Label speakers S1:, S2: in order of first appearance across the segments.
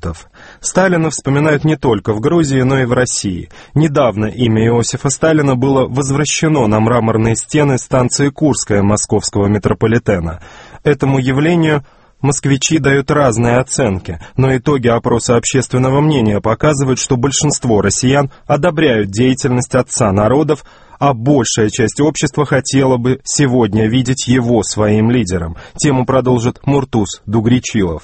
S1: оккупантов. Сталина вспоминают не только в Грузии, но и в России. Недавно имя Иосифа Сталина было возвращено на мраморные стены станции Курская московского метрополитена. Этому явлению москвичи дают разные оценки, но итоги опроса общественного мнения показывают, что большинство россиян одобряют деятельность отца народов, а большая часть общества хотела бы сегодня видеть его своим лидером. Тему продолжит Муртуз Дугричилов.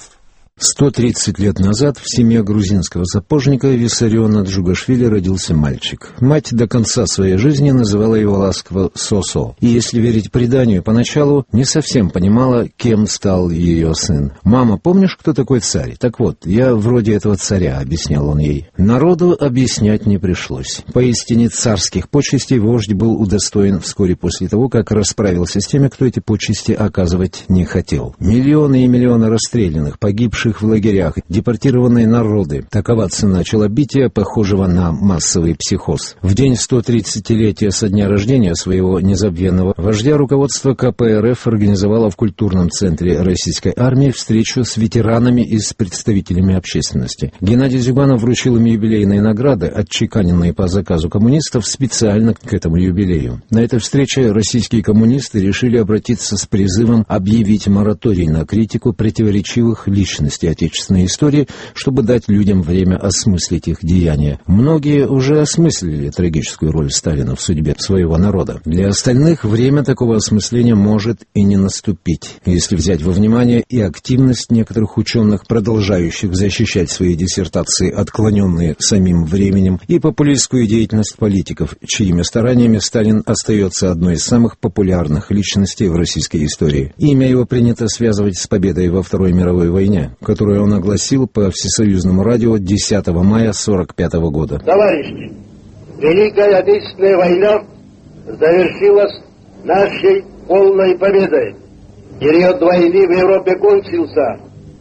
S2: 130 лет назад в семье грузинского сапожника Виссариона Джугашвили родился мальчик. Мать до конца своей жизни называла его ласково «Сосо». И, если верить преданию, поначалу не совсем понимала, кем стал ее сын. «Мама, помнишь, кто такой царь? Так вот, я вроде этого царя», — объяснял он ей. Народу объяснять не пришлось. Поистине царских почестей вождь был удостоен вскоре после того, как расправился с теми, кто эти почести оказывать не хотел. Миллионы и миллионы расстрелянных, погибших в лагерях, депортированные народы. Такова цена челобития, похожего на массовый психоз. В день 130-летия со дня рождения своего незабвенного вождя руководство КПРФ организовало в культурном центре российской армии встречу с ветеранами и с представителями общественности. Геннадий Зюганов вручил им юбилейные награды, отчеканенные по заказу коммунистов специально к этому юбилею. На этой встрече российские коммунисты решили обратиться с призывом объявить мораторий на критику противоречивых личностей отечественной истории, чтобы дать людям время осмыслить их деяния. Многие уже осмыслили трагическую роль Сталина в судьбе своего народа. Для остальных время такого осмысления может и не наступить, если взять во внимание и активность некоторых ученых, продолжающих защищать свои диссертации, отклоненные самим временем, и популистскую деятельность политиков, чьими стараниями Сталин остается одной из самых популярных личностей в российской истории. Имя его принято связывать с победой во Второй мировой войне, которую он огласил по всесоюзному радио 10 мая 1945 года.
S3: Товарищи, Великая Отечественная война завершилась нашей полной победой. Период войны в Европе кончился,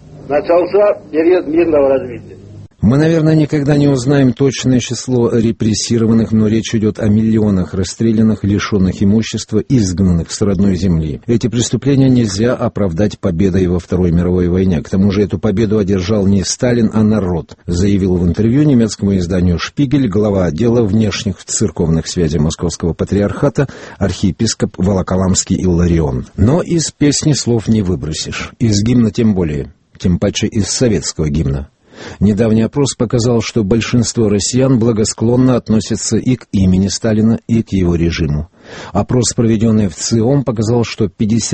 S3: начался период мирного развития.
S2: Мы, наверное, никогда не узнаем точное число репрессированных, но речь идет о миллионах расстрелянных, лишенных имущества, изгнанных с родной земли. Эти преступления нельзя оправдать победой во Второй мировой войне. К тому же эту победу одержал не Сталин, а народ, заявил в интервью немецкому изданию «Шпигель» глава отдела внешних церковных связей Московского патриархата архиепископ Волоколамский Илларион. Но из песни слов не выбросишь, из гимна тем более, тем паче из советского гимна. Недавний опрос показал, что большинство россиян благосклонно относятся и к имени Сталина, и к его режиму. Опрос, проведенный в ЦИОМ, показал, что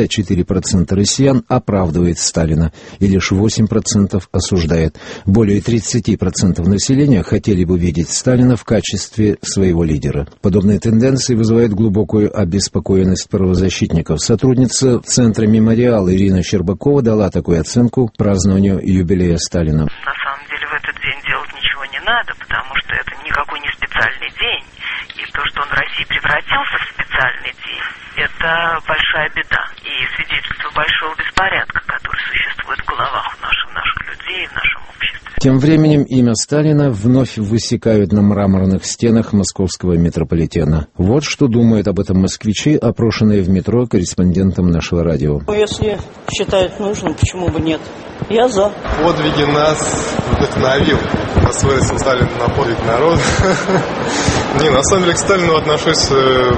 S2: 54% россиян оправдывает Сталина, и лишь 8% осуждает. Более 30% населения хотели бы видеть Сталина в качестве своего лидера. Подобные тенденции вызывают глубокую обеспокоенность правозащитников. Сотрудница Центра «Мемориал» Ирина Щербакова дала такую оценку празднованию юбилея Сталина.
S4: На самом деле в этот день делать ничего не надо, потому что это никакой не специальный день. И то, что он в России превратился в специальный день, это большая беда. И свидетельство большого беспорядка, который существует в головах наших людей, в нашем обществе.
S2: Тем временем имя Сталина вновь высекают на мраморных стенах московского метрополитена. Вот что думают об этом москвичи, опрошенные в метро корреспондентом нашего радио.
S5: Если считают нужным, почему бы нет? Я за.
S6: Подвиги нас вдохновил. Освоился Сталин на подвиг народа. Не, на самом деле к Сталину отношусь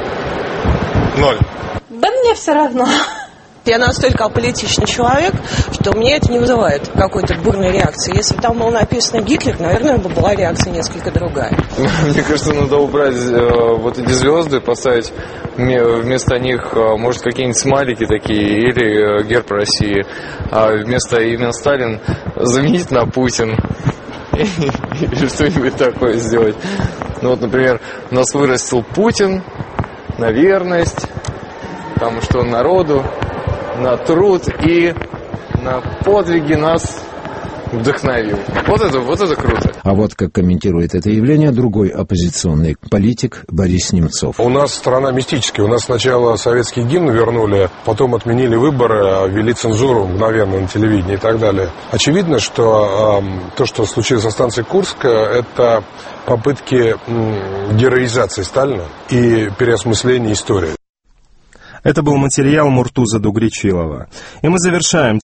S6: 0.
S5: Да мне все равно. Я настолько аполитичный человек, что мне это не вызывает какой-то бурной реакции. Если бы там было написано Гитлер, наверное, бы была реакция несколько другая.
S7: Мне кажется, надо убрать вот эти звезды, поставить вместо них, может, какие-нибудь смайлики такие или герб России, а вместо имени Сталин заменить на Путин. Или что-нибудь такое сделать. Ну вот, например, нас вырастил Путин на верность, потому что он народу, на труд и на подвиги нас вдохновил. Вот это круто.
S2: А вот как комментирует это явление другой оппозиционный политик Борис Немцов.
S8: У нас страна мистическая. У нас сначала советский гимн вернули, потом отменили выборы, ввели цензуру мгновенно на телевидении и так далее. Очевидно, что то, что случилось на станции Курская, это попытки героизации Сталина и переосмысления истории.
S1: Это был материал Муртуза Дугричилова. И мы завершаем